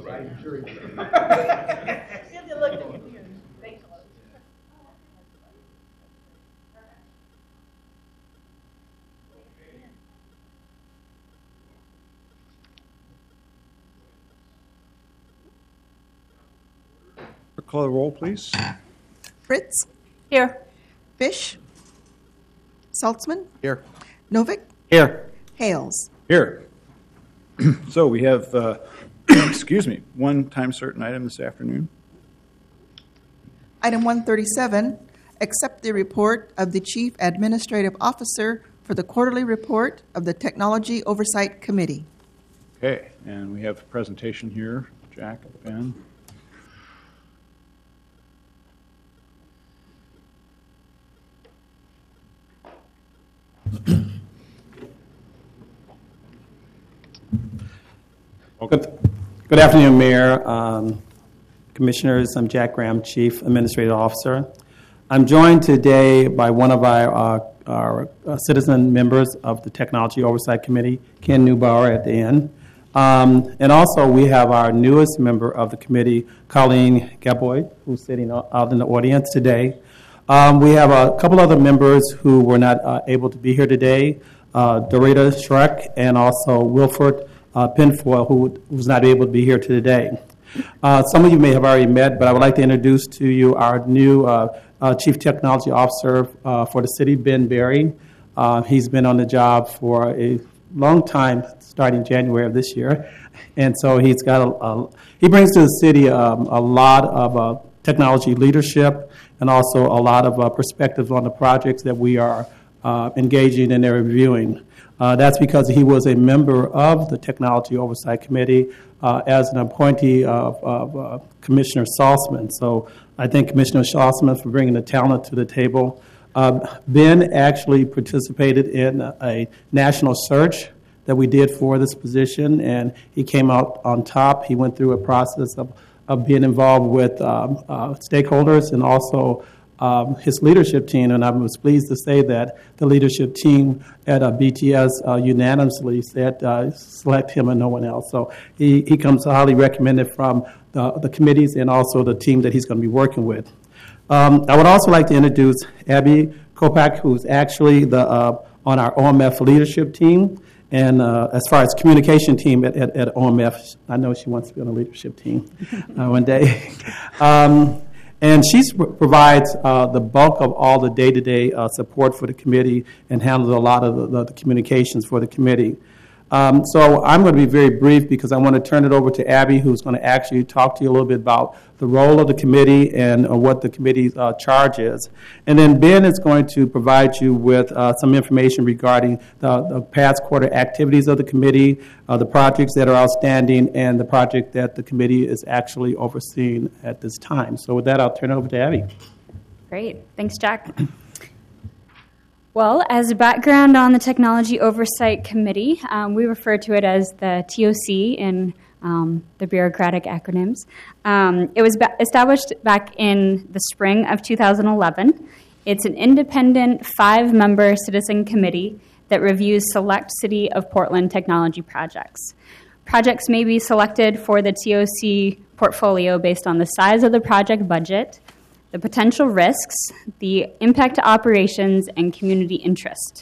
I'm sure he did. Call the roll, please. Fritz, Here. Fish, Saltzman, Here. Novick, Here. Hales. Here. So we have, excuse me, one time certain item this afternoon. Item 137, accept the report of the Chief Administrative Officer for the quarterly report of the Technology Oversight Committee. Okay, and we have a presentation here. Jack, Ben. Good afternoon, Mayor, Commissioners. I'm Jack Graham, Chief Administrative Officer. I'm joined today by one of our citizen members of the Technology Oversight Committee, Ken Neubauer, at the end. And also we have our newest member of the committee, Colleen Gaboy, who's sitting out in the audience today. We have a couple other members who were not able to be here today, Dorita Schreck and also Wilford Penfoil, who was not able to be here today. Some of you may have already met, but I would like to introduce to you our new Chief Technology Officer for the city, Ben Berry. He's been on the job for a long time, starting January of this year, and so he's got he brings to the city a lot of technology leadership and also a lot of perspectives on the projects that we are engaging in and reviewing. That's because he was a member of the Technology Oversight Committee as an appointee of Commissioner Saltzman. So I thank Commissioner Saltzman for bringing the talent to the table. Ben actually participated in a national search that we did for this position, and he came out on top. He went through a process of being involved with stakeholders and also his leadership team, and I was pleased to say that the leadership team at BTS unanimously said select him and no one else. So he comes highly recommended from the committees and also the team that he's going to be working with. I would also like to introduce Abby Kopak, who's actually on our OMF leadership team. And as far as communication team at OMF, I know she wants to be on the leadership team one day. And she provides the bulk of all the day-to-day support for the committee and handles a lot of the communications for the committee. So I'm going to be very brief because I want to turn it over to Abby, who's going to actually talk to you a little bit about the role of the committee and what the committee's charge is. And then Ben is going to provide you with some information regarding the past quarter activities of the committee, the projects that are outstanding, and the project that the committee is actually overseeing at this time. So with that, I'll turn it over to Abby. Great. Thanks, Jack. Well, as a background on the Technology Oversight Committee, we refer to it as the TOC in the bureaucratic acronyms. It was established back in the spring of 2011. It's an independent 5-member citizen committee that reviews select City of Portland technology projects. Projects may be selected for the TOC portfolio based on the size of the project budget, the potential risks, the impact to operations, and community interest.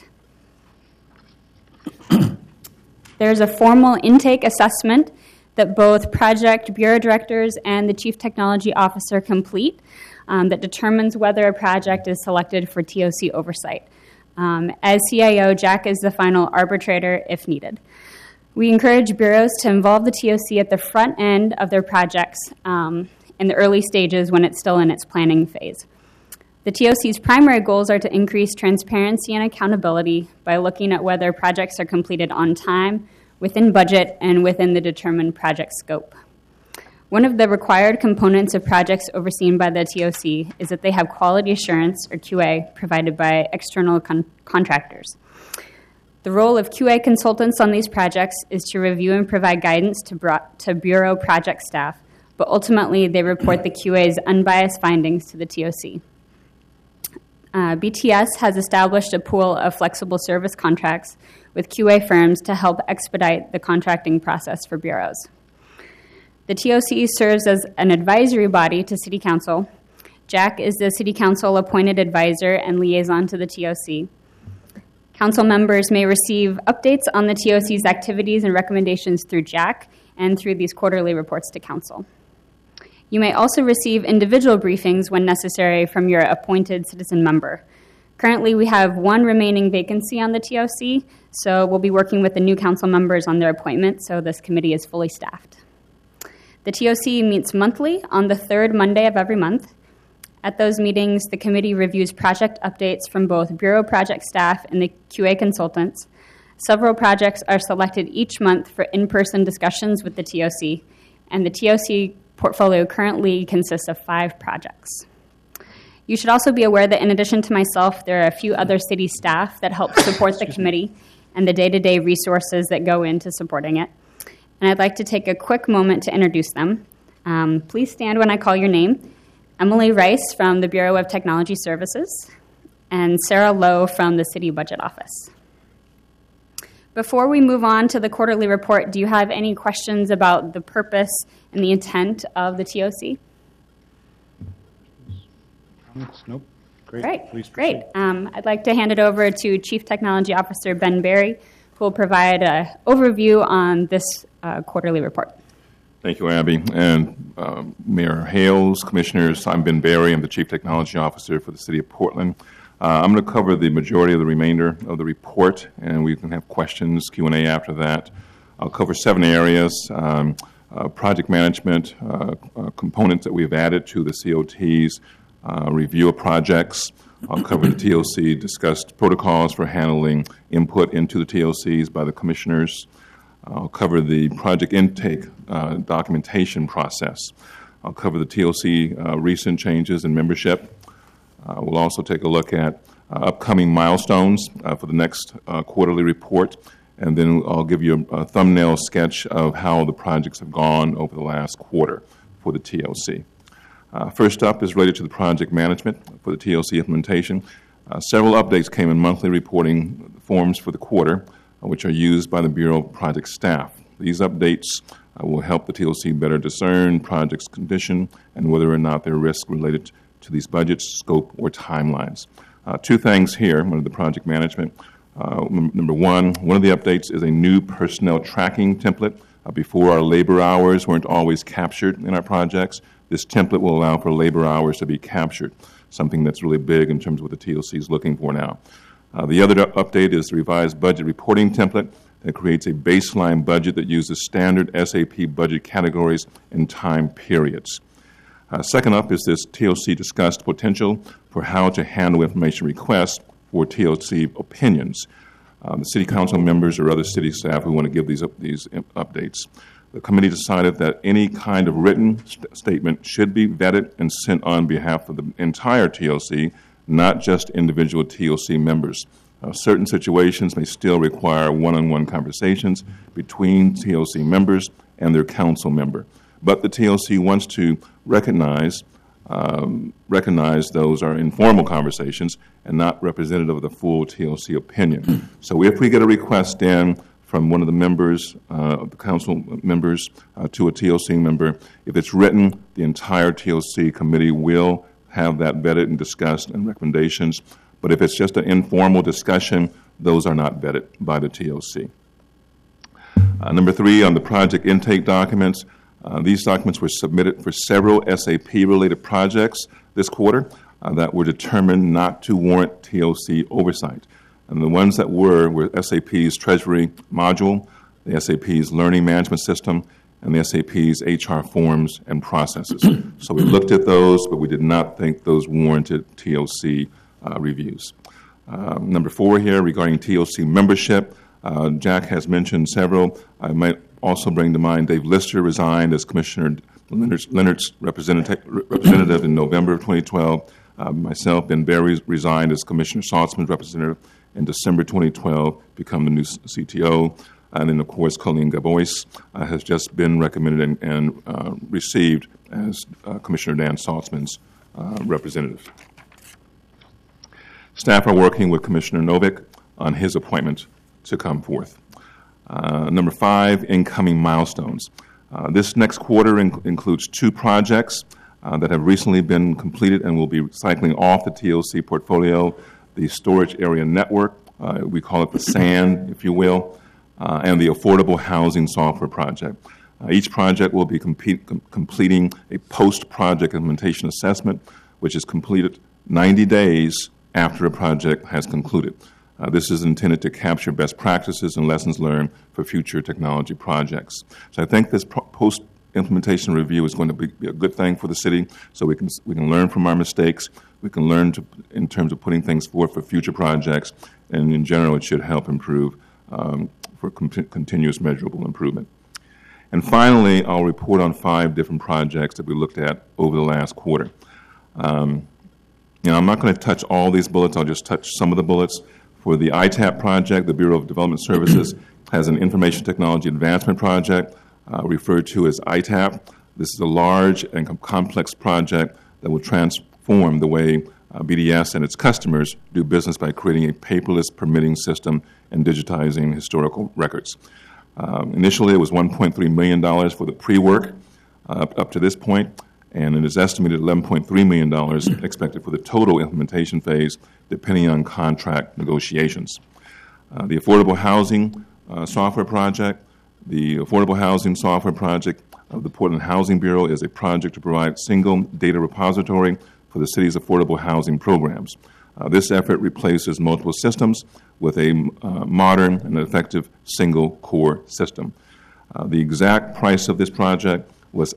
There's a formal intake assessment that both project bureau directors and the chief technology officer complete that determines whether a project is selected for TOC oversight. As CIO, Jack is the final arbitrator if needed. We encourage bureaus to involve the TOC at the front end of their projects in the early stages when it's still in its planning phase. The TOC's primary goals are to increase transparency and accountability by looking at whether projects are completed on time, within budget, and within the determined project scope. One of the required components of projects overseen by the TOC is that they have quality assurance, or QA, provided by external contractors. The role of QA consultants on these projects is to review and provide guidance to Bureau project staff, but ultimately they report the QA's unbiased findings to the TOC. BTS has established a pool of flexible service contracts with QA firms to help expedite the contracting process for bureaus. The TOC serves as an advisory body to City Council. Jack is the City Council appointed advisor and liaison to the TOC. Council members may receive updates on the TOC's activities and recommendations through Jack and through these quarterly reports to Council. You may also receive individual briefings when necessary from your appointed citizen member. Currently, we have one remaining vacancy on the TOC, so we'll be working with the new council members on their appointment, so this committee is fully staffed. The TOC meets monthly on the third Monday of every month. At those meetings, the committee reviews project updates from both Bureau project staff and the QA consultants. Several projects are selected each month for in-person discussions with the TOC, and the TOC portfolio currently consists of 5 projects. You should also be aware that in addition to myself, there are a few other city staff that help support the committee and the day-to-day resources that go into supporting it. And I'd like to take a quick moment to introduce them. Please stand when I call your name. Emily Rice from the Bureau of Technology Services, and Sarah Lowe from the City Budget Office. Before we move on to the quarterly report, do you have any questions about the purpose and the intent of the TOC? Comments? Nope. Great. Great. Please Great. proceed. I'd like to hand it over to Chief Technology Officer Ben Berry, who will provide an overview on this quarterly report. Thank you, Abby. And Mayor Hales, Commissioners, I'm Ben Berry. I'm the Chief Technology Officer for the City of Portland. I'm going to cover the majority of the remainder of the report, and we can have questions, Q&A after that. I'll cover 7 areas, project management, components that we've added to the COTs, review of projects. I'll cover the TOC discussed protocols for handling input into the TOCs by the commissioners. I'll cover the project intake documentation process. I'll cover the TOC recent changes in membership. We'll also take a look at upcoming milestones for the next quarterly report, and then I'll give you a thumbnail sketch of how the projects have gone over the last quarter for the TOC. First up is related to the project management for the TOC implementation. Several updates came in monthly reporting forms for the quarter, which are used by the Bureau project staff. These updates will help the TOC better discern projects' condition and whether or not there are risks related to these budgets, scope, or timelines. 2 things here under the project management. Number one of the updates is a new personnel tracking template. Before, our labor hours weren't always captured in our projects. This template will allow for labor hours to be captured, something that's really big in terms of what the TOC is looking for now. The other update is the revised budget reporting template that creates a baseline budget that uses standard SAP budget categories and time periods. Second up is this TOC discussed potential for how to handle information requests for TOC opinions. The City Council members or other city staff who want to give these updates. The committee decided that any kind of written statement should be vetted and sent on behalf of the entire TOC, not just individual TOC members. Certain situations may still require one-on-one conversations between TOC members and their council member. But the TOC wants to recognize those are informal conversations and not representative of the full TOC opinion. So if we get a request in from one of the members, of the council members, to a TOC member, if it's written, the entire TOC committee will have that vetted and discussed and recommendations. But if it's just an informal discussion, those are not vetted by the TOC. Number 3, on the project intake documents, these documents were submitted for several SAP-related projects this quarter that were determined not to warrant TOC oversight. And the ones that were SAP's Treasury module, the SAP's Learning Management System, and the SAP's HR forms and processes. So we looked at those, but we did not think those warranted TOC reviews. Number 4 here, regarding TOC membership, Jack has mentioned several. I might also bring to mind Dave Lister resigned as Commissioner Leonard's representative in November of 2012. Myself, Ben Berry, resigned as Commissioner Saltzman's representative in December 2012, become the new CTO. And then, of course, Colleen Gabois has just been recommended and received as Commissioner Dan Saltzman's representative. Staff are working with Commissioner Novick on his appointment to come forth. Number 5, incoming milestones. This next quarter includes 2 projects that have recently been completed and will be cycling off the TOC portfolio: the Storage Area Network, we call it the SAN, if you will, and the Affordable Housing Software Project. Each project will be completing a post-project implementation assessment, which is completed 90 days after a project has concluded. This is intended to capture best practices and lessons learned for future technology projects. So I think this post-implementation review is going to be a good thing for the city, so we can learn from our mistakes. We can learn in terms of putting things forward for future projects, and in general, it should help improve for continuous measurable improvement. And finally, I'll report on 5 different projects that we looked at over the last quarter. I'm not going to touch all these bullets. I'll just touch some of the bullets. For the ITAP project, the Bureau of Development Services has an Information Technology Advancement Project referred to as ITAP. This is a large and complex project that will transform the way BDS and its customers do business by creating a paperless permitting system and digitizing historical records. Initially, it was $1.3 million for the pre-work up to this point, and it is estimated $11.3 million expected for the total implementation phase, depending on contract negotiations. The Affordable Housing Software Project. The Affordable Housing Software Project of the Portland Housing Bureau is a project to provide single data repository for the city's affordable housing programs. This effort replaces multiple systems with a modern and effective single core system. The exact price of this project was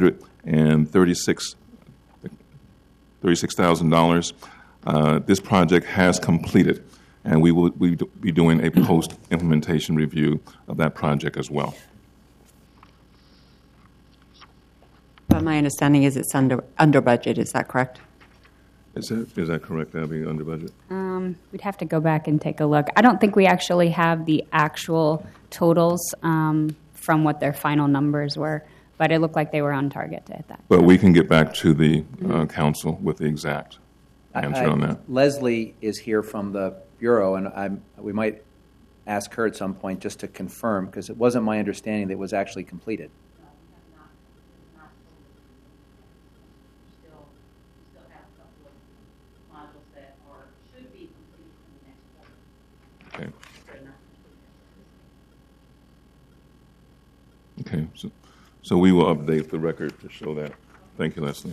$836,000. This project has completed, and we will be doing a post-implementation review of that project as well. But my understanding is it's under budget. Is that correct? Is that correct, Abby, under budget? We'd have to go back and take a look. I don't think we actually have the actual totals from what their final numbers were, but it looked like they were on target at that. But we can get back to the council with the exact answer on that. Leslie is here from the Bureau, and we might ask her at some point just to confirm, because it wasn't my understanding that it was actually completed. Okay, so we will update the record to show that. Thank you, Leslie.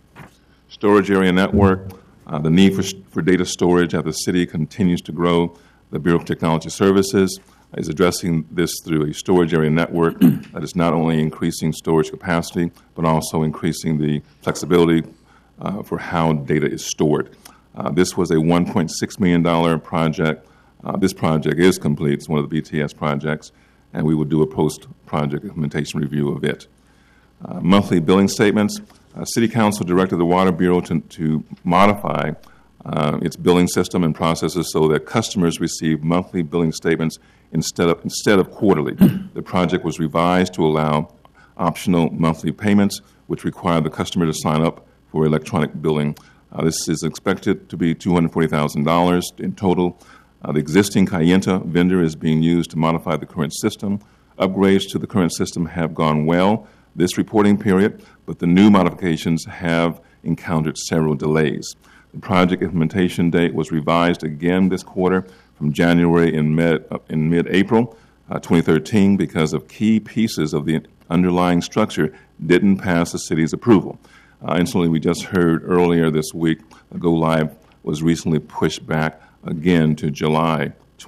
Storage Area Network. The need for data storage at the city continues to grow. The Bureau of Technology Services is addressing this through a storage area network that is not only increasing storage capacity, but also increasing the flexibility for how data is stored. This was a $1.6 million project. This project is complete. It's one of the BTS projects, and we will do a post-project implementation review of it. Monthly billing statements. City Council directed the Water Bureau to modify its billing system and processes so that customers receive monthly billing statements instead of quarterly. The project was revised to allow optional monthly payments, which require the customer to sign up for electronic billing. This is expected to be $240,000 in total. The existing Kayenta vendor is being used to modify the current system. Upgrades to the current system have gone well this reporting period, but the new modifications have encountered several delays. The project implementation date was revised again this quarter from January in mid-April 2013 because of key pieces of the underlying structure didn't pass the city's approval. Incidentally, we just heard earlier this week, the Go Live was recently pushed back again to July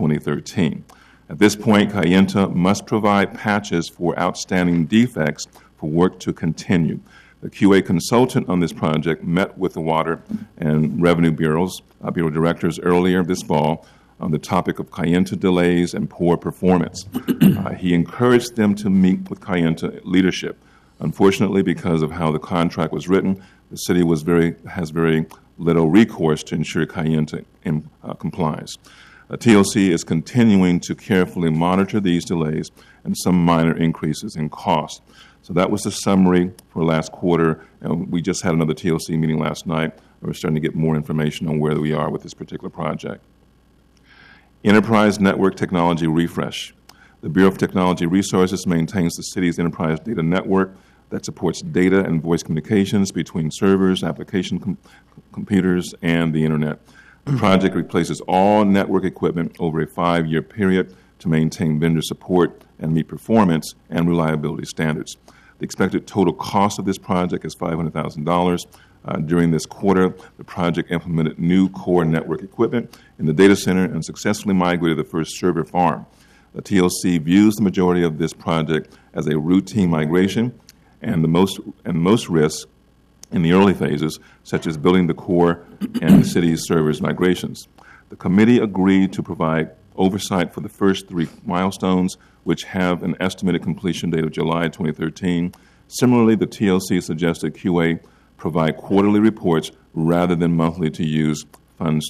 2013. At this point, Kayenta must provide patches for outstanding defects for work to continue. The QA consultant on this project met with the Water and Revenue Bureau directors earlier this fall on the topic of Kayenta delays and poor performance. He encouraged them to meet with Kayenta leadership. Unfortunately, because of how the contract was written, the city has very little recourse to ensure Kayenta complies. TOC is continuing to carefully monitor these delays and some minor increases in cost. So that was the summary for last quarter. We just had another TOC meeting last night. We're starting to get more information on where we are with this particular project. Enterprise Network Technology Refresh. The Bureau of Technology Resources maintains the city's enterprise data network that supports data and voice communications between servers, application computers, and the Internet. The project replaces all network equipment over a 5-year period to maintain vendor support and meet performance and reliability standards. The expected total cost of this project is $500,000. During this quarter, the project implemented new core network equipment in the data center and successfully migrated the first server farm. The TLC views the majority of this project as a routine migration, and most risks in the early phases, such as building the core and the city's servers migrations. The committee agreed to provide oversight for the first 3 milestones, which have an estimated completion date of July 2013. Similarly, the TLC suggested QA provide quarterly reports rather than monthly to use funds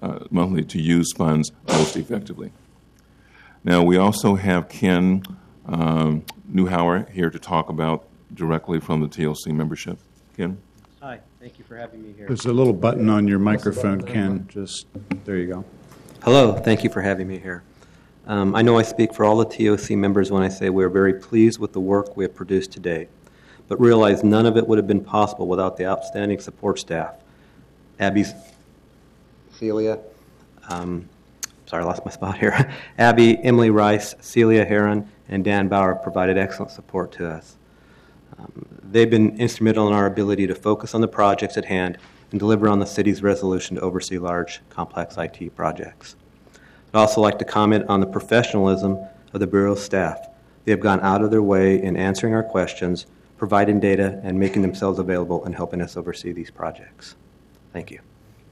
most effectively. Now, we also have Ken Newhauer here to talk about directly from the TLC membership. Ken? Hi, thank you for having me here. There's a little button on your microphone, Ken. Just, there you go. Hello, thank you for having me here. I know I speak for all the TOC members when I say we're very pleased with the work we have produced today, but realize none of it would have been possible without the outstanding support staff. Abby, Celia, sorry, I lost my spot here. Abby, Emily Rice, Celia Heron, and Dan Bauer provided excellent support to us. They've been instrumental in our ability to focus on the projects at hand and deliver on the city's resolution to oversee large, complex IT projects. I'd also like to comment on the professionalism of the Bureau staff. They have gone out of their way in answering our questions, providing data, and making themselves available and helping us oversee these projects. Thank you.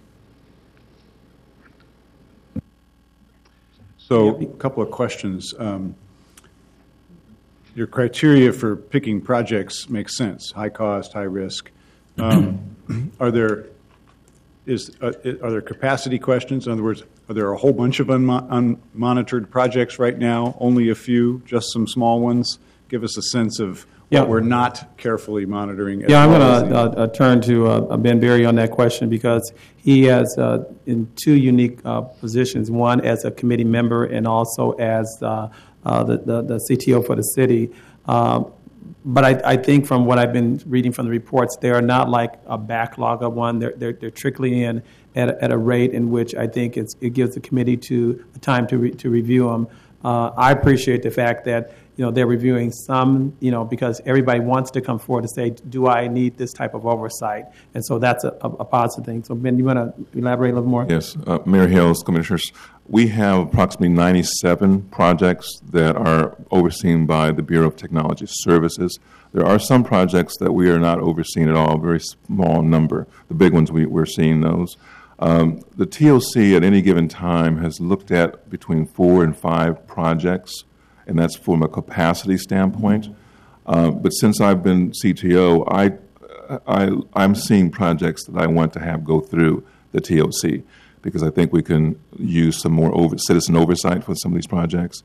So, a couple of questions. Your criteria for picking projects makes sense: high cost, high risk. Are there capacity questions? In other words, are there a whole bunch of unmonitored projects right now? Only a few, just some small ones? Give us a sense of what we're not carefully monitoring. I'm going to turn to Ben Berry on that question, because he has in 2 unique positions: one as a committee member and also as the CTO for the city. But I think from what I've been reading from the reports, they are not like a backlog of one. They're trickling in at a rate in which I think it gives the committee the time to review them. I appreciate the fact that they're reviewing some, because everybody wants to come forward to say, do I need this type of oversight? And so that's a positive thing. So Ben, you want to elaborate a little more? Yes, Mayor Hales, Commissioners, we have approximately 97 projects that are overseen by the Bureau of Technology Services. There are some projects that we are not overseeing at all, a very small number. The big ones, we're seeing those. The TOC at any given time has looked at between 4 and 5 projects, and that's from a capacity standpoint. But since I've been CTO, I'm seeing projects that I want to have go through the TOC, because I think we can use some more citizen oversight for some of these projects.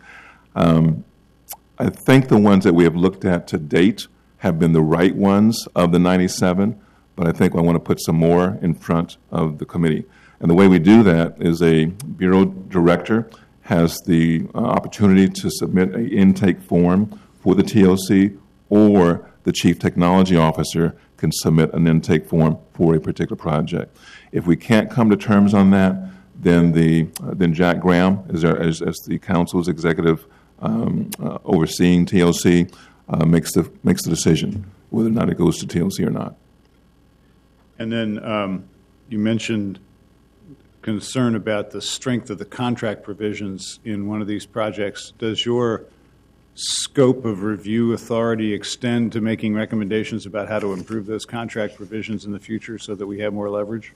I think the ones that we have looked at to date have been the right ones of the 97, but I think I want to put some more in front of the committee. And the way we do that is a bureau director has the opportunity to submit an intake form for the TOC, or the chief technology officer can submit an intake form for a particular project. If we can't come to terms on that, then Jack Graham, as the council's executive overseeing TLC, makes the decision whether or not it goes to TLC or not. And then you mentioned concern about the strength of the contract provisions in one of these projects. Does your scope of review authority extend to making recommendations about how to improve those contract provisions in the future so that we have more leverage?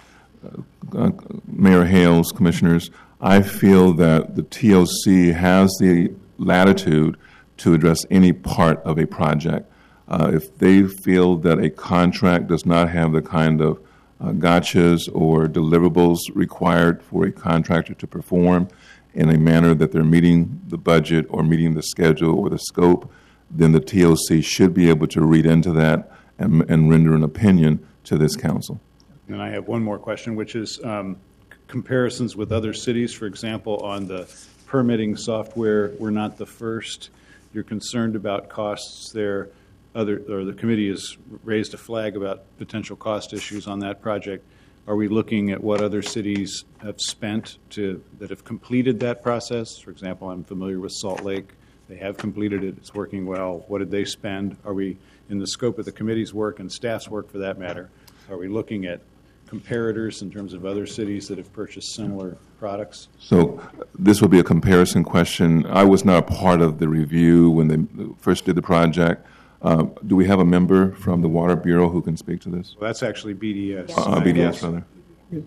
Mayor Hales, Commissioners, I feel that the TOC has the latitude to address any part of a project. If they feel that a contract does not have the kind of gotchas or deliverables required for a contractor to perform in a manner that they're meeting the budget or meeting the schedule or the scope, then the TOC should be able to read into that and render an opinion to this council. And I have one more question, which is comparisons with other cities. For example, on the permitting software. We're not the first. You're concerned about costs there. The committee has raised a flag about potential cost issues on that project. Are we looking at what other cities have spent that have completed that process? For example, I'm familiar with Salt Lake. They have completed it. It's working well. What did they spend? Are we, in the scope of the committee's work and staff's work for that matter, are we looking at comparators in terms of other cities that have purchased similar products? So this will be a comparison question. I was not a part of the review when they first did the project. Do we have a member from the Water Bureau who can speak to this? Well, that's actually BDS. BDS, rather. Yeah.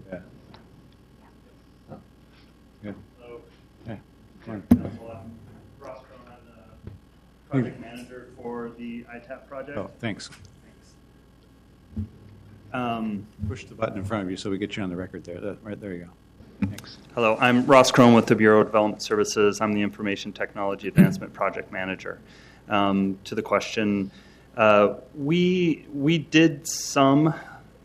Yeah. Yeah. Come on. I'm Ross Crone. I'm the project manager for the ITAP project. Oh, thanks. Thanks. Push the button in front of you so we get you on the record there. Right there you go. Thanks. Hello, I'm Ross Crone with the Bureau of Development Services. I'm the Information Technology Advancement Project Manager. To the question, we did some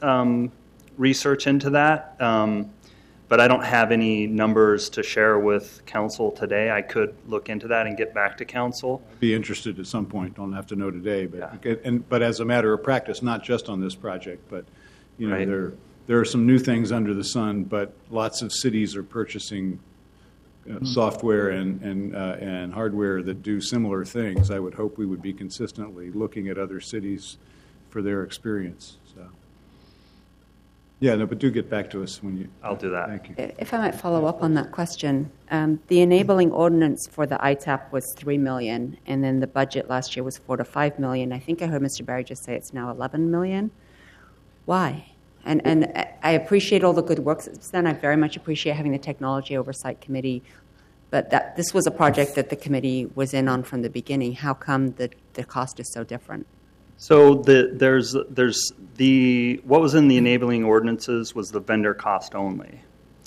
research into that, but I don't have any numbers to share with council today. I could look into that and get back to council. Be interested at some point. Don't have to know today, but Yeah. but as a matter of practice, not just on this project, but you know Right. there are some new things under the sun. But lots of cities are purchasing software and hardware that do similar things. I would hope we would be consistently looking at other cities for their experience. So, yeah, no, but do get back to us when you. I'll do that. Thank you. If I might follow up on that question, the enabling ordinance for the ITAP was $3 million, and then the budget last year was $4 to $5 million. I think I heard Mr. Barry just say it's now $11 million. Why? And I appreciate all the good work that's done. I very much appreciate having the Technology Oversight Committee, but this was a project that the committee was in on from the beginning. How come the cost is so different? So there's what was in the enabling ordinances was the vendor cost only.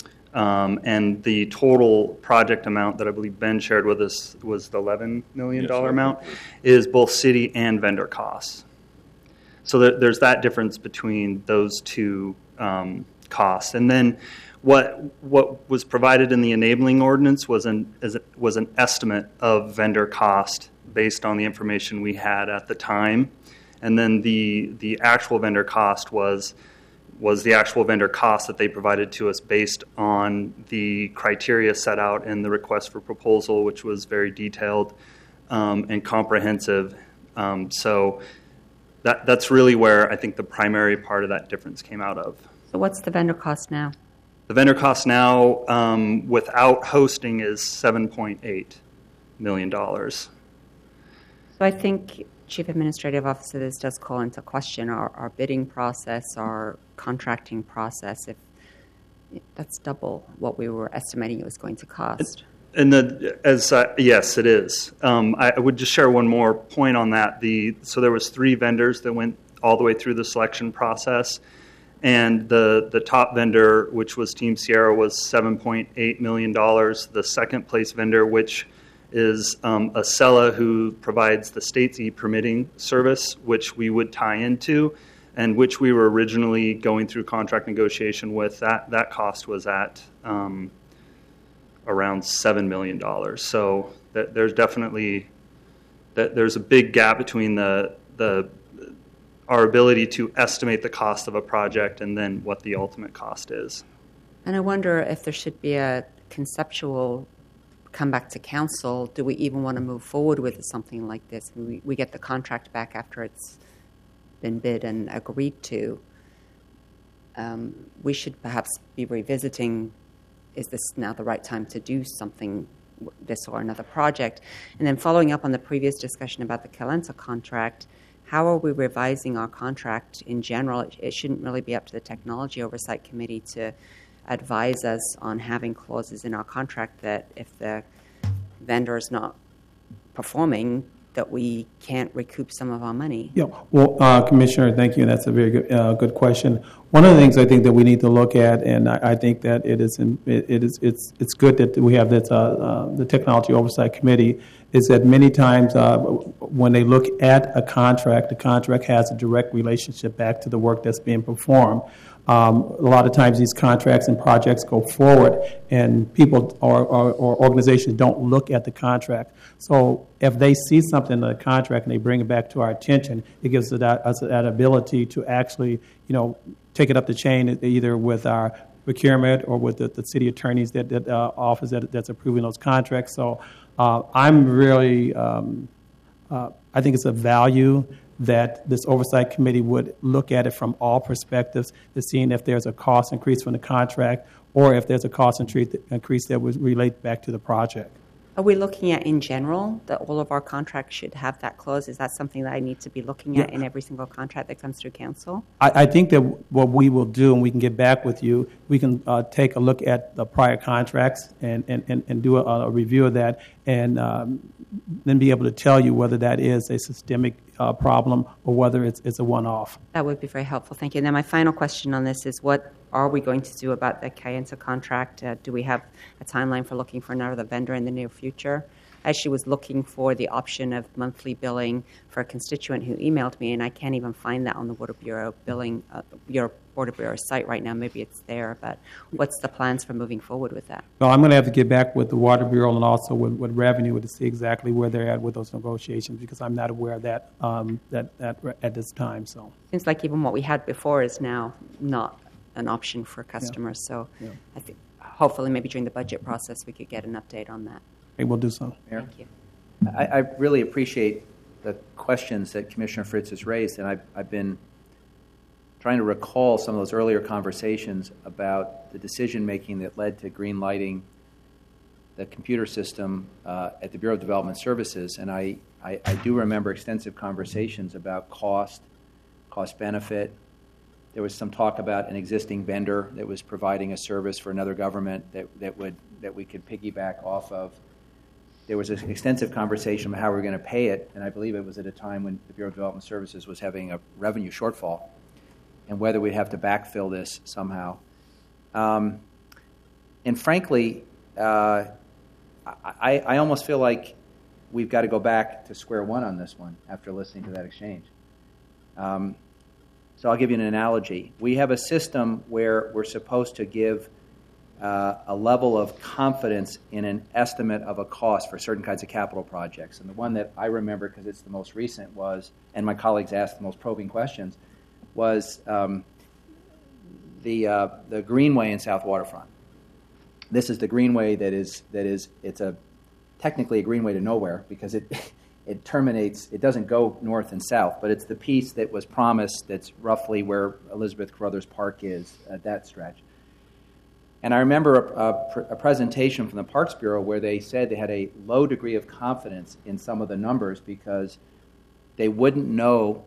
And the total project amount that I believe Ben shared with us was the $11 million amount, is both city and vendor costs. So there's that difference between those two costs. And then what was provided in the enabling ordinance was an estimate of vendor cost based on the information we had at the time. And then the actual vendor cost was the actual vendor cost that they provided to us based on the criteria set out in the request for proposal, which was very detailed and comprehensive. So that's really where I think the primary part of that difference came out of. So what's the vendor cost now? The vendor cost now, without hosting, is $7.8 million. So I think, Chief Administrative Officer, this does call into question our bidding process, our contracting process. If that's double what we were estimating it was going to cost. And yes, it is. I would just share one more point on that. So there was 3 vendors that went all the way through the selection process, and the top vendor, which was Team Sierra, was $7.8 million. The second place vendor, which is Acela, who provides the state's e-permitting service, which we would tie into, and which we were originally going through contract negotiation with. That cost was at around $7 million. So there's definitely there's a big gap between our ability to estimate the cost of a project and then what the ultimate cost is. And I wonder if there should be a conceptual come back to council. Do we even want to move forward with something like this? We get the contract back after it's been bid and agreed to. We should perhaps be revisiting, is this now the right time to do something, this or another project? And then following up on the previous discussion about the Calenta contract, how are we revising our contract in general? It shouldn't really be up to the Technology Oversight Committee to advise us on having clauses in our contract that if the vendor is not performing, that we can't recoup some of our money. Yeah, well, Commissioner, thank you. That's a very good question. One of the things I think that we need to look at, and I think that it's good that we have this the Technology Oversight Committee, is that many times when they look at a contract, the contract has a direct relationship back to the work that's being performed. A lot of times these contracts and projects go forward, and people or organizations don't look at the contract. So if they see something in the contract and they bring it back to our attention, it gives us that ability to actually, take it up the chain either with our procurement or with the city attorneys that office that's approving those contracts. So I'm really, I think it's a value that this oversight committee would look at it from all perspectives, to seeing if there's a cost increase from the contract or if there's a cost increase that would relate back to the project. Are we looking at in general that all of our contracts should have that clause? Is that something that I need to be looking at in every single contract that comes through council? I think that what we will do, and we can get back with you, we can take a look at the prior contracts and do a review of that, and then be able to tell you whether that is a systemic problem or whether it's a one-off. That would be very helpful. Thank you. And then my final question on this is, what are we going to do about the Kayenta contract? Do we have a timeline for looking for another vendor in the near future? I actually was looking for the option of monthly billing for a constituent who emailed me, and I can't even find that on the Water Bureau billing, your Water Bureau site right now. Maybe it's there, but what's the plans for moving forward with that? Well, I'm going to have to get back with the Water Bureau and also with Revenue to see exactly where they're at with those negotiations, because I'm not aware of that at this time. So seems like even what we had before is now not an option for customers. So I think hopefully maybe during the budget process we could get an update on that. Okay, we'll do so. Mayor? Thank you. I really appreciate the questions that Commissioner Fritz has raised, and I've been trying to recall some of those earlier conversations about the decision-making that led to green lighting the computer system at the Bureau of Development Services. And I do remember extensive conversations about cost benefit. There was some talk about an existing vendor that was providing a service for another government that we could piggyback off of. There was an extensive conversation about how we were going to pay it, and I believe it was at a time when the Bureau of Development Services was having a revenue shortfall, and whether we'd have to backfill this somehow. And frankly, I almost feel like we've got to go back to square one on this one after listening to that exchange. So I'll give you an analogy. We have a system where we're supposed to give a level of confidence in an estimate of a cost for certain kinds of capital projects. And the one that I remember, because it's the most recent, was, and my colleagues asked the most probing questions, was the Greenway in South Waterfront. This is the Greenway it's technically a greenway to nowhere, because it terminates, it doesn't go north and south, but it's the piece that was promised that's roughly where Elizabeth Carruthers Park is, that stretch. And I remember a presentation from the Parks Bureau where they said they had a low degree of confidence in some of the numbers because they wouldn't know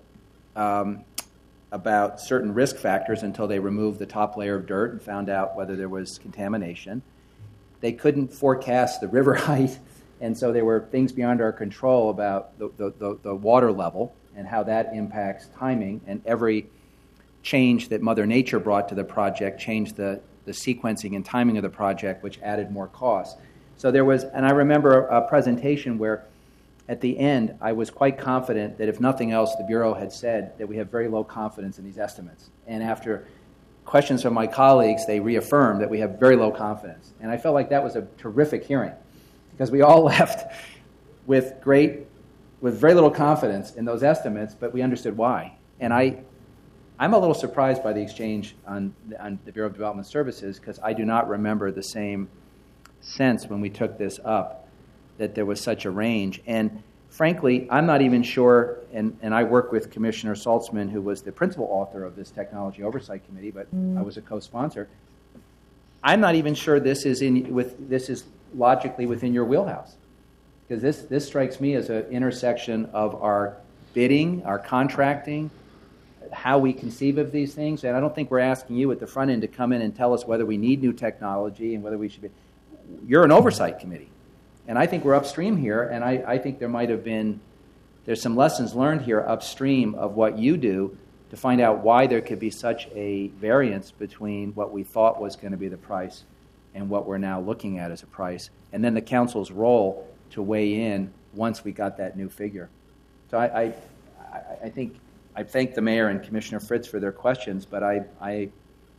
about certain risk factors until they removed the top layer of dirt and found out whether there was contamination. They couldn't forecast the river height, and so there were things beyond our control about the water level and how that impacts timing, and every change that Mother Nature brought to the project changed the sequencing and timing of the project, which added more costs. So there was, and I remember a presentation where at the end I was quite confident that if nothing else, the Bureau had said that we have very low confidence in these estimates. And after questions from my colleagues, they reaffirmed that we have very low confidence. And I felt like that was a terrific hearing, because we all left with very little confidence in those estimates, but we understood why. And I'm a little surprised by the exchange on the Bureau of Development Services, because I do not remember the same sense when we took this up that there was such a range. And frankly, I'm not even sure, and I work with Commissioner Saltzman, who was the principal author of this Technology Oversight Committee, but I was a co-sponsor. I'm not even sure this is logically within your wheelhouse, because this strikes me as an intersection of our bidding, our contracting, how we conceive of these things. And I don't think we're asking you at the front end to come in and tell us whether we need new technology and whether we should be. You're an oversight committee, and I think we're upstream here, and I think there's some lessons learned here upstream of what you do to find out why there could be such a variance between what we thought was going to be the price and what we're now looking at as a price, and then the council's role to weigh in once we got that new figure. So I think I thank the mayor and Commissioner Fritz for their questions, but I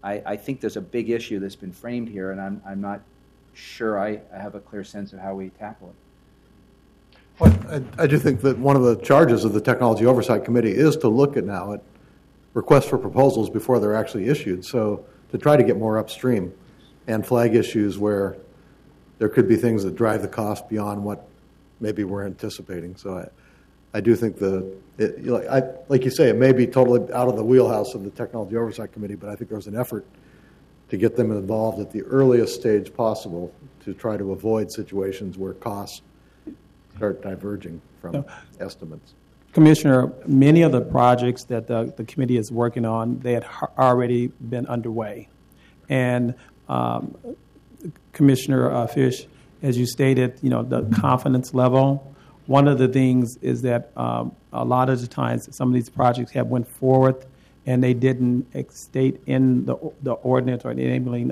I think there's a big issue that's been framed here, and I'm not sure I have a clear sense of how we tackle it. Well, I do think that one of the charges of the Technology Oversight Committee is to look at requests for proposals before they're actually issued, so to try to get more upstream and flag issues where there could be things that drive the cost beyond what maybe we're anticipating. So I do think like you say, it may be totally out of the wheelhouse of the Technology Oversight Committee, but I think there's an effort to get them involved at the earliest stage possible to try to avoid situations where costs start diverging from estimates. Commissioner, many of the projects that the committee is working on, they had already been underway. And Commissioner Fish, as you stated, the confidence level, one of the things is that a lot of the times some of these projects have went forward and they didn't state in the ordinance or the enabling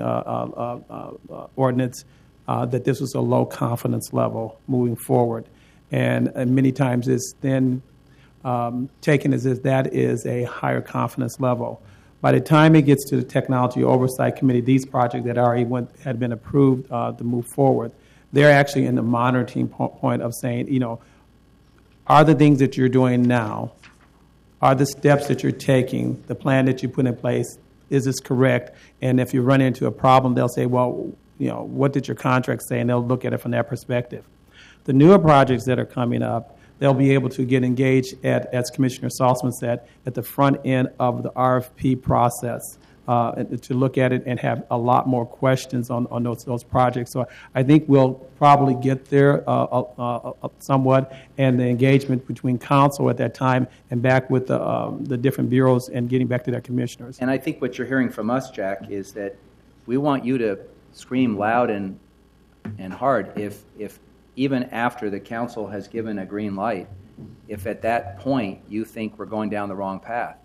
ordinance that this was a low confidence level moving forward. And many times it's then taken as if that is a higher confidence level. By the time it gets to the Technology Oversight Committee, these projects that already had been approved to move forward, they're actually in the monitoring point of saying, are the things that you're doing now, are the steps that you're taking, the plan that you put in place, is this correct? And if you run into a problem, they'll say, well, what did your contract say? And they'll look at it from that perspective. The newer projects that are coming up, they'll be able to get engaged as Commissioner Saltzman said, at the front end of the RFP process to look at it and have a lot more questions on those projects. So I think we'll probably get there somewhat, and the engagement between council at that time and back with the different bureaus and getting back to their commissioners. And I think what you're hearing from us, Jack, is that we want you to scream loud and hard if even after the council has given a green light, if at that point you think we're going down the wrong path.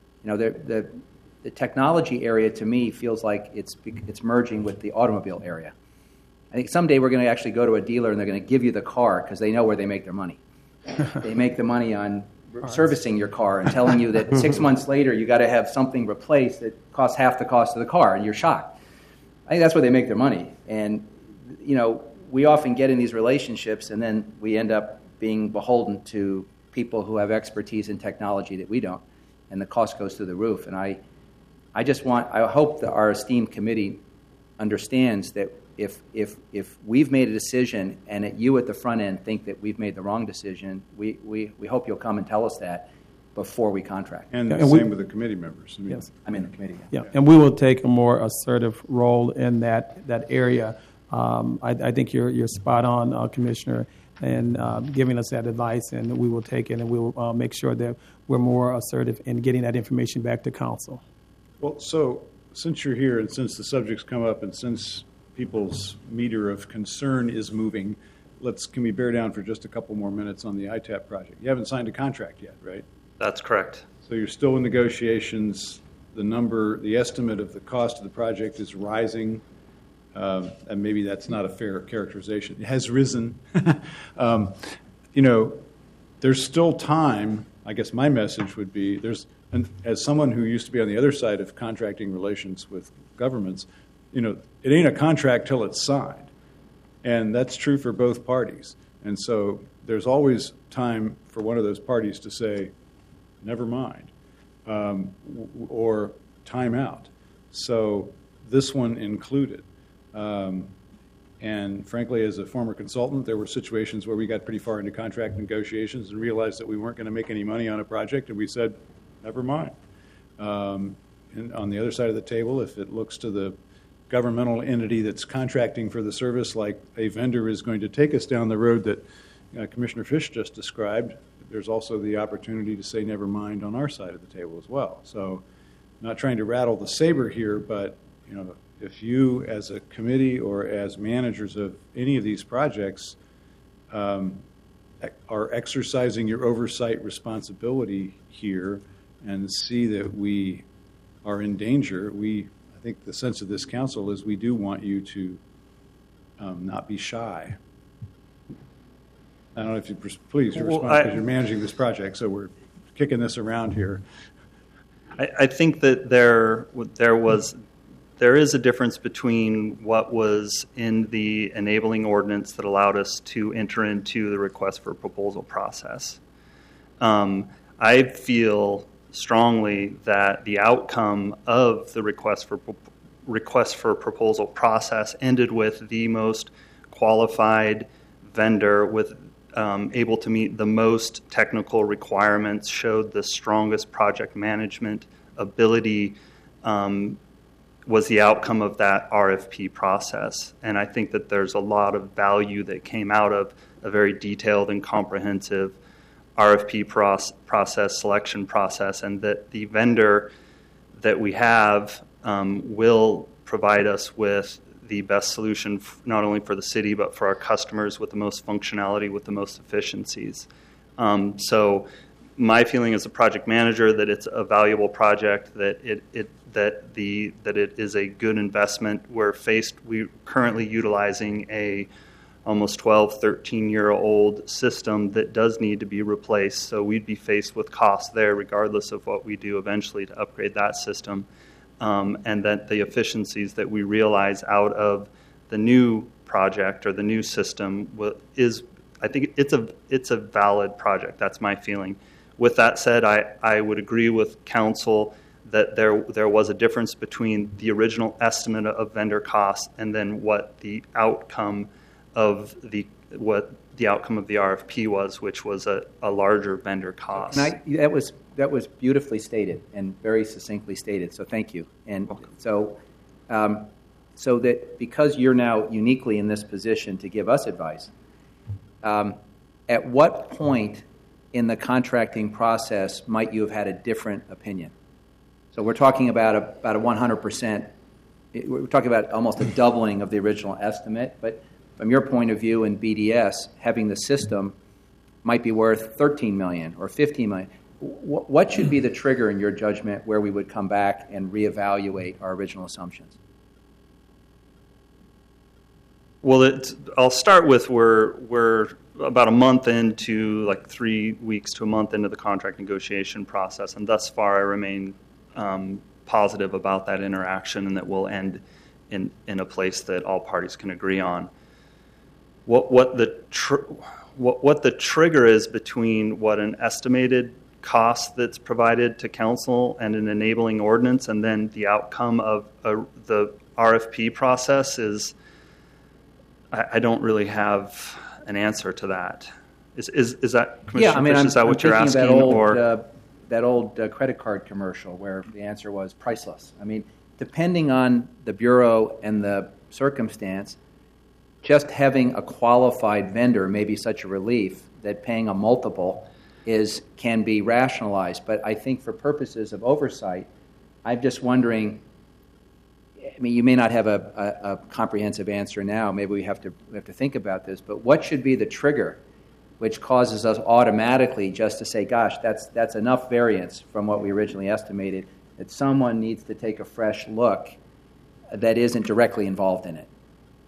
The technology area to me feels like it's merging with the automobile area. I think someday we're going to actually go to a dealer and they're going to give you the car because they know where they make their money. They make the money on servicing your car and telling you that 6 months later you got to have something replaced that costs half the cost of the car, and you're shocked. I think that's where they make their money. And, we often get in these relationships and then we end up being beholden to people who have expertise in technology that we don't, and the cost goes through the roof. And I hope that our esteemed committee understands that if we've made a decision and that you at the front end think that we've made the wrong decision, we hope you'll come and tell us that before we contract. And the same with the committee members. Yes. I'm in the committee. Yeah, and we will take a more assertive role in that area. I think you're spot on, Commissioner, and giving us that advice, and we will take it, and we will make sure that we're more assertive in getting that information back to council. Well, so since you're here and since the subject's come up and since people's meter of concern is moving, can we bear down for just a couple more minutes on the ITAP project? You haven't signed a contract yet, right? That's correct. So you're still in negotiations. The estimate of the cost of the project is rising. And maybe that's not a fair characterization. It has risen. There's still time. I guess my message would be as someone who used to be on the other side of contracting relations with governments, it ain't a contract till it's signed. And that's true for both parties. And so there's always time for one of those parties to say, never mind, or time out. So this one included. And frankly, as a former consultant, there were situations where we got pretty far into contract negotiations and realized that we weren't going to make any money on a project, and we said, never mind. And on the other side of the table, if it looks to the governmental entity that's contracting for the service like a vendor is going to take us down the road that Commissioner Fish just described, there's also the opportunity to say never mind on our side of the table as well. So I'm not trying to rattle the saber here, but if you as a committee or as managers of any of these projects are exercising your oversight responsibility here and see that we are in danger, I think the sense of this council is we do want you to not be shy. I don't know if you please respond because you're managing this project, so we're kicking this around here. I think that there was there is a difference between what was in the enabling ordinance that allowed us to enter into the request for proposal process. I feel strongly that the outcome of the request for proposal process ended with the most qualified vendor with able to meet the most technical requirements, showed the strongest project management ability, was the outcome of that RFP process. And I think that there's a lot of value that came out of a very detailed and comprehensive RFP process, selection process, and that the vendor that we have will provide us with the best solution, not only for the city, but for our customers with the most functionality, with the most efficiencies. So my feeling as a project manager that it's a valuable project, that it is a good investment. We're currently utilizing a almost 12, 13-year-old system that does need to be replaced. So we'd be faced with costs there regardless of what we do eventually to upgrade that system. And that the efficiencies that we realize out of the new project or the new system I think it's a valid project. That's my feeling. With that said, I would agree with council that there was a difference between the original estimate of vendor costs and then what the outcome of the RFP was, which was a larger vendor cost. That was beautifully stated and very succinctly stated. So thank you. And so that because you're now uniquely in this position to give us advice, at what point in the contracting process might you have had a different opinion? So we're talking about a 100%. We're talking about almost a doubling of the original estimate. But from your point of view in BDS, having the system might be worth $13 million or $15 million. What should be the trigger in your judgment where we would come back and reevaluate our original assumptions? Well, I'll start with we're about a month into, like 3 weeks to a month into the contract negotiation process, and thus far I remain positive about that interaction and that we'll end in a place that all parties can agree on. What the trigger is between what an estimated cost that's provided to council and an enabling ordinance and then the outcome of the RFP process is, I don't really have an answer to that. Is that, Commissioner Fish, is that what you're asking? That old credit card commercial where the answer was priceless. I mean, depending on the Bureau and the circumstance, just having a qualified vendor may be such a relief that paying a multiple can be rationalized. But I think for purposes of oversight, I'm just wondering, I mean, you may not have a comprehensive answer now. Maybe we have to think about this. But what should be the trigger which causes us automatically just to say, gosh, that's enough variance from what we originally estimated, that someone needs to take a fresh look that isn't directly involved in it?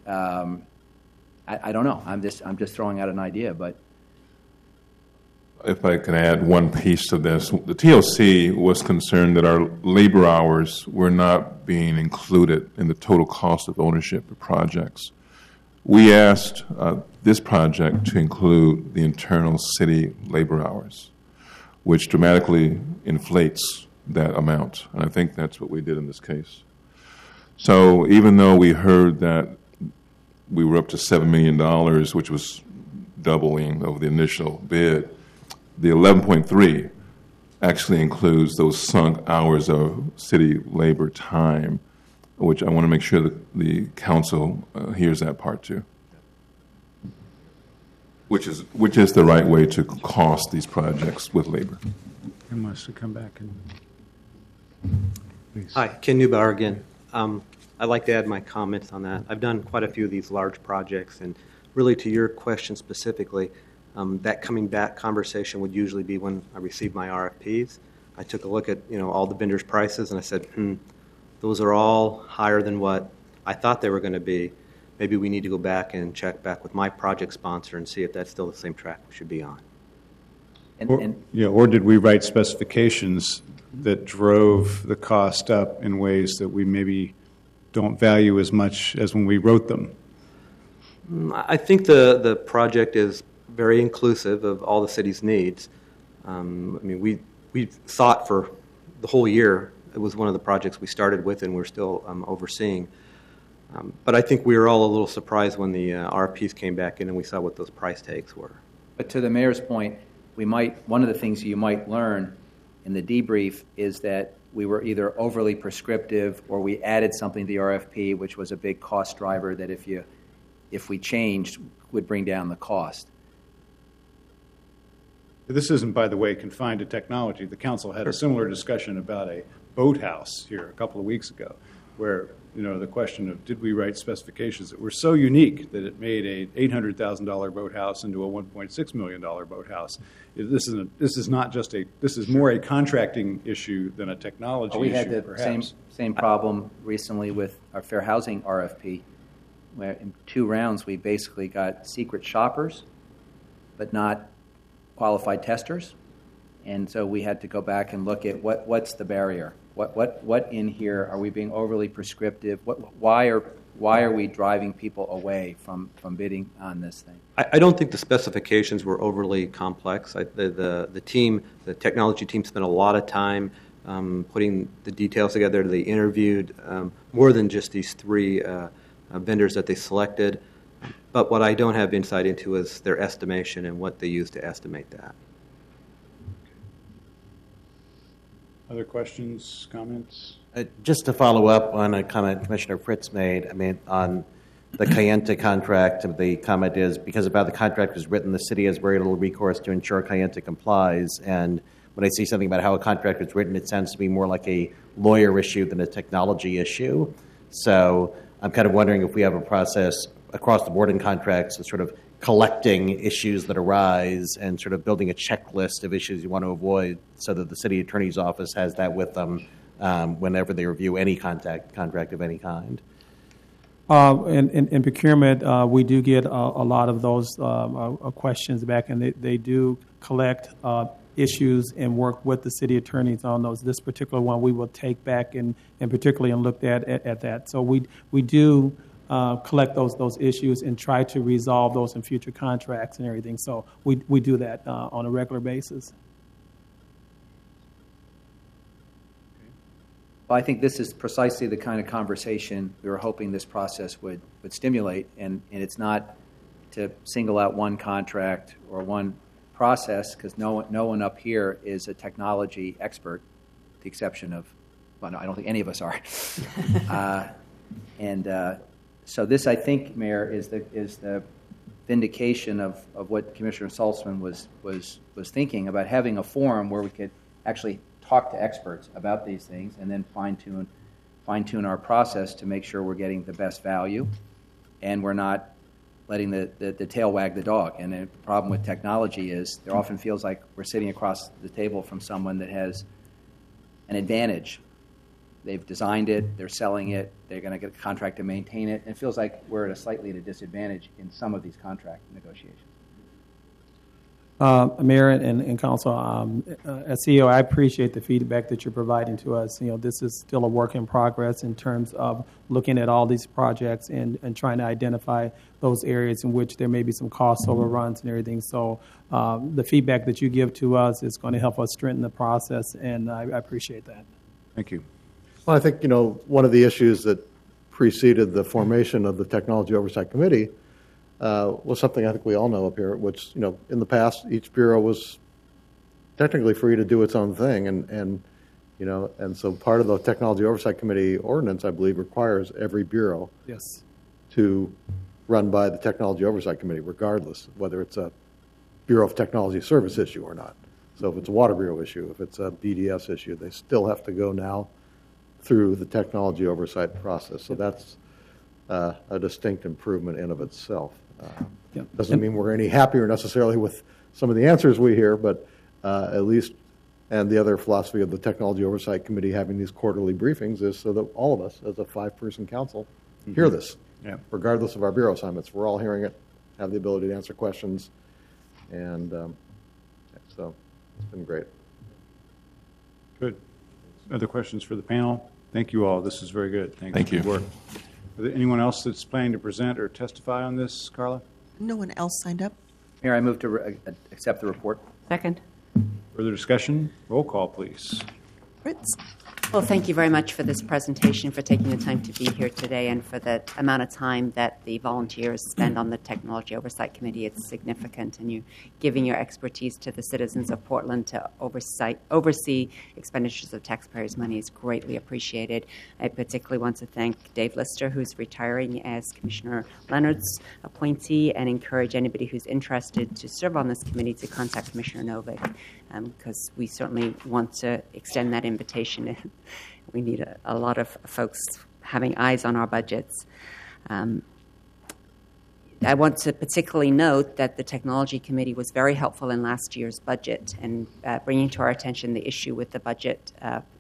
I don't know. I'm just throwing out an idea, but if I can add one piece to this, the TOC was concerned that our labor hours were not being included in the total cost of ownership of projects. We asked this project to include the internal city labor hours, which dramatically inflates that amount, and I think that's what we did in this case. So even though we heard that we were up to $7 million, which was doubling of the initial bid, the 11.3 actually includes those sunk hours of city labor time, which I want to make sure that the council hears that part too. Which is the right way to cost these projects with labor. Who wants to come back and please? Hi, Ken Neubauer again. I'd like to add my comments on that. I've done quite a few of these large projects, and really to your question specifically, that coming back conversation would usually be when I receive my RFPs. I took a look at all the vendors' prices, and I said, those are all higher than what I thought they were going to be. Maybe we need to go back and check back with my project sponsor and see if that's still the same track we should be on. Or did we write specifications that drove the cost up in ways that we maybe don't value as much as when we wrote them? I think the project is very inclusive of all the city's needs. I mean, we thought for the whole year. It was one of the projects we started with and we're still overseeing. But I think we were all a little surprised when the RFPs came back in and we saw what those price tags were. But to the mayor's point, one of the things you might learn in the debrief is that we were either overly prescriptive or we added something to the RFP, which was a big cost driver that if we changed would bring down the cost. This isn't, by the way, confined to technology. The council had a similar discussion about a boathouse here a couple of weeks ago, where the question of did we write specifications that were so unique that it made a $800,000 boathouse into a $1.6 million boathouse. This is more a contracting issue than a technology issue. We had the perhaps. same problem recently with our fair housing RFP, where in 2 rounds we basically got secret shoppers, but not qualified testers, and so we had to go back and look at what's the barrier. What in here are we being overly prescriptive? Why are we driving people away from bidding on this thing? I don't think the specifications were overly complex. The team, the technology team, spent a lot of time putting the details together. They interviewed more than just these 3 vendors that they selected. But what I don't have insight into is their estimation and what they used to estimate that. Other questions, comments? Just to follow up on a comment Commissioner Fritz made, I mean, on the Kayenta contract, the comment is, because of how the contract was written, the city has very little recourse to ensure Kayenta complies. And when I see something about how a contract was written, it sounds to be more like a lawyer issue than a technology issue. So I'm kind of wondering if we have a process across the board in contracts of sort of collecting issues that arise and sort of building a checklist of issues you want to avoid so that the city attorney's office has that with them whenever they review any contract of any kind. In procurement, we do get a lot of those questions back, and they do collect issues and work with the city attorneys on those. This particular one we will take back and particularly and look at that. So we do collect those issues and try to resolve those in future contracts and everything. So we do that on a regular basis. Well, I think this is precisely the kind of conversation we were hoping this process would stimulate, and it's not to single out one contract or one process, because no one up here is a technology expert, with the exception of, well, no, I don't think any of us are. So this, I think, Mayor, is the vindication of what Commissioner Saltzman was thinking about, having a forum where we could actually talk to experts about these things and then fine-tune our process to make sure we're getting the best value and we're not letting the tail wag the dog. And the problem with technology is there often feels like we're sitting across the table from someone that has an advantage. They've designed it, they're selling it, they're going to get a contract to maintain it, and it feels like we're at a slightly disadvantage in some of these contract negotiations. Mayor and Council, as CEO, I appreciate the feedback that you're providing to us. This is still a work in progress in terms of looking at all these projects and trying to identify those areas in which there may be some cost overruns and everything. So the feedback that you give to us is going to help us strengthen the process, and I appreciate that. Thank you. Well, I think, one of the issues that preceded the formation of the Technology Oversight Committee was something I think we all know up here, which, in the past, each bureau was technically free to do its own thing. And so part of the Technology Oversight Committee ordinance, I believe, requires every bureau to run by the Technology Oversight Committee, regardless whether it's a Bureau of Technology Service issue or not. So if it's a Water Bureau issue, if it's a BDS issue, they still have to go now through the Technology Oversight process. So that's a distinct improvement in of itself. Doesn't mean we're any happier necessarily with some of the answers we hear, but at least, and the other philosophy of the Technology Oversight Committee having these quarterly briefings is so that all of us, as a 5-person council, hear this, regardless of our bureau assignments. We're all hearing it, have the ability to answer questions, and so it's been great. Good. Other questions for the panel? Thank you all. This is very good. Thank for you. the work. Is there anyone else that's planning to present or testify on this, Carla? No one else signed up. Mayor, I move to accept the report. Second. Further discussion? Roll call, please. Fritz? Well, thank you very much for this presentation, for taking the time to be here today, and for the amount of time that the volunteers spend on the Technology Oversight Committee. It's significant, and you giving your expertise to the citizens of Portland to oversee expenditures of taxpayers' money is greatly appreciated. I particularly want to thank Dave Lister, who's retiring as Commissioner Leonard's appointee, and encourage anybody who's interested to serve on this committee to contact Commissioner Novick, because we certainly want to extend that invitation. We need a lot of folks having eyes on our budgets. I want to particularly note that the Technology Committee was very helpful in last year's budget and bringing to our attention the issue with the budget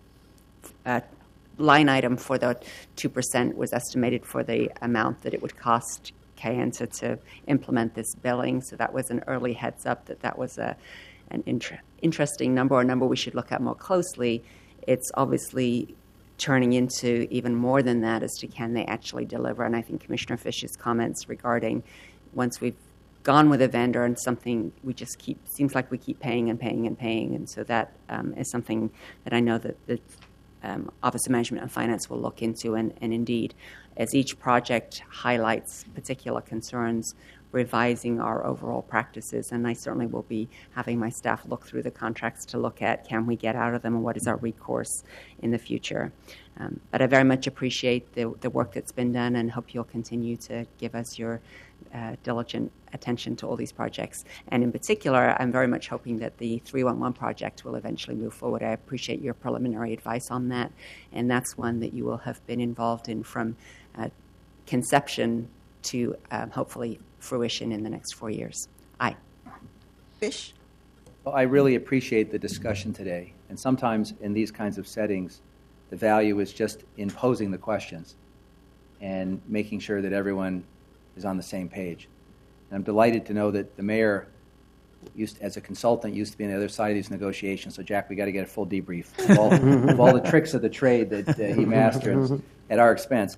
line item for the 2% was estimated for the amount that it would cost Kayenta to implement this billing. So that was an early heads up that was an interesting number, or a number we should look at more closely. It's obviously turning into even more than that as to can they actually deliver. And I think Commissioner Fish's comments regarding once we've gone with a vendor and something we just seems like we keep paying and paying and paying. And so that is something that I know that the Office of Management and Finance will look into. And indeed, as each project highlights particular concerns, revising our overall practices, and I certainly will be having my staff look through the contracts to look at can we get out of them and what is our recourse in the future. But I very much appreciate the work that's been done and hope you'll continue to give us your diligent attention to all these projects. And in particular, I'm very much hoping that the 311 project will eventually move forward. I appreciate your preliminary advice on that, and that's one that you will have been involved in from conception to hopefully fruition in the next 4 years. Aye. Fish? Well, I really appreciate the discussion today. And sometimes in these kinds of settings, the value is just in posing the questions and making sure that everyone is on the same page. And I'm delighted to know that the mayor, as a consultant, used to be on the other side of these negotiations. So, Jack, we got to get a full debrief of all the tricks of the trade that he masters at our expense.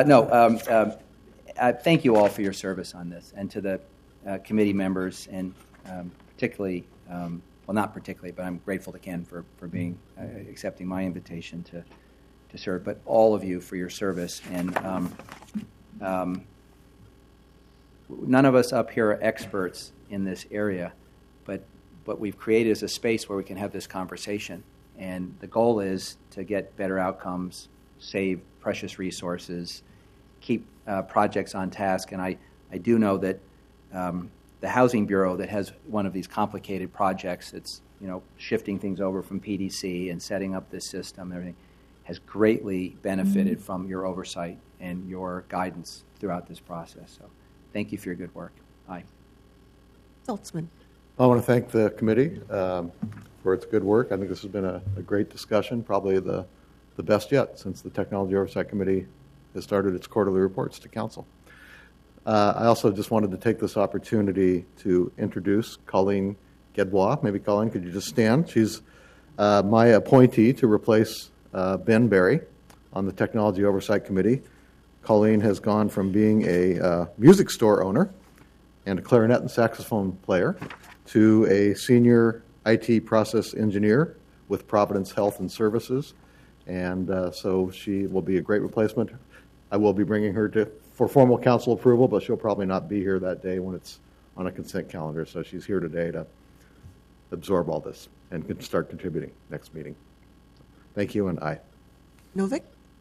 Thank you all for your service on this, and to the committee members, and particularly, well, not particularly, but I'm grateful to Ken for being accepting my invitation to serve, but all of you for your service. And none of us up here are experts in this area, but what we've created is a space where we can have this conversation. And the goal is to get better outcomes, save precious resources, keep projects on task. And I do know that the Housing Bureau that has one of these complicated projects that's shifting things over from PDC and setting up this system and everything has greatly benefited from your oversight and your guidance throughout this process. So thank you for your good work. Aye. Saltzman? I want to thank the committee for its good work. I think this has been a great discussion, probably the best yet since the Technology Oversight Committee has started its quarterly reports to Council. I also just wanted to take this opportunity to introduce Colleen Gedbois. Maybe, Colleen, could you just stand? She's my appointee to replace Ben Berry on the Technology Oversight Committee. Colleen has gone from being a music store owner and a clarinet and saxophone player to a senior IT process engineer with Providence Health and Services. And so she will be a great replacement. I will be bringing her for formal council approval, but she'll probably not be here that day when it's on a consent calendar. So she's here today to absorb all this and can start contributing next meeting. Thank you, and aye. Novick?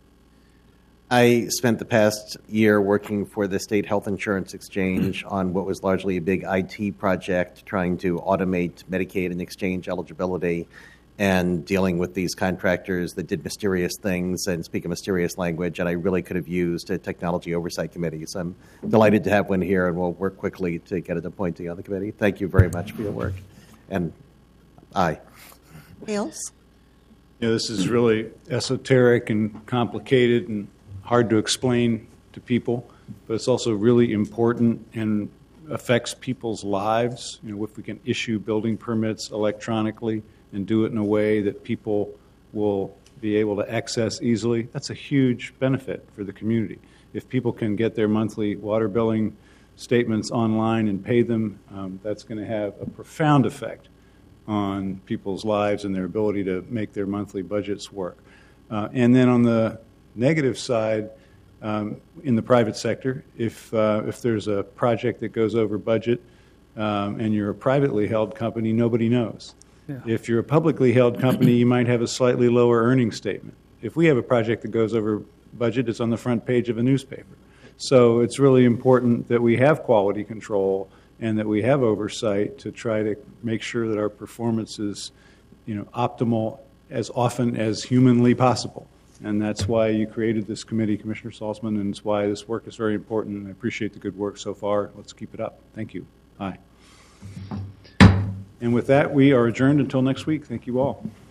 I spent the past year working for the State Health Insurance Exchange on what was largely a big IT project trying to automate Medicaid and exchange eligibility and dealing with these contractors that did mysterious things and speak a mysterious language, and I really could have used a Technology Oversight Committee. So I'm delighted to have one here, and we'll work quickly to get an appointee on the committee. Thank you very much for your work. And aye. Hales? Yeah, this is really esoteric and complicated and hard to explain to people, but it's also really important and affects people's lives. If we can issue building permits electronically and do it in a way that people will be able to access easily, that's a huge benefit for the community. If people can get their monthly water billing statements online and pay them, that's going to have a profound effect on people's lives and their ability to make their monthly budgets work. And then on the negative side, in the private sector, if there's a project that goes over budget and you're a privately held company, nobody knows. Yeah. If you're a publicly held company, you might have a slightly lower earnings statement. If we have a project that goes over budget, it's on the front page of a newspaper. So it's really important that we have quality control and that we have oversight to try to make sure that our performance is, optimal as often as humanly possible. And that's why you created this committee, Commissioner Salzman, and it's why this work is very important. And I appreciate the good work so far. Let's keep it up. Thank you. Aye. And with that, we are adjourned until next week. Thank you all.